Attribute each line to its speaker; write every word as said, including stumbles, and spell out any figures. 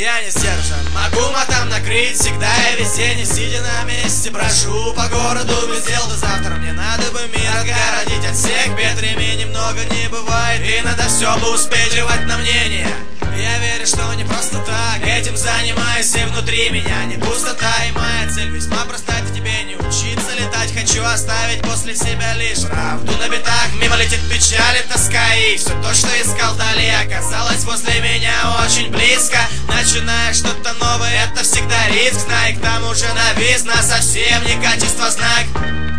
Speaker 1: я не сдержан. Могу матом накрыть всегда и везде, не сидя на месте. Брожу по городу без дел до завтра. Мне надо бы мир отгородить от всех бед. Времени много не бывает, и надо все бы успеть жевать на мнение. Я верю, что не просто так этим занимаюсь, и внутри меня не пустота. И моя цель весьма проста, тебе не учиться летать. Хочу оставить после себя лишь правду на битах. Мимо летит печаль и тоска, и все то, что искал вдали, оказалось возле меня очень близко. Начиная что-то новое, это всегда риск. Знай, к тому же навис, на совсем не качество знак.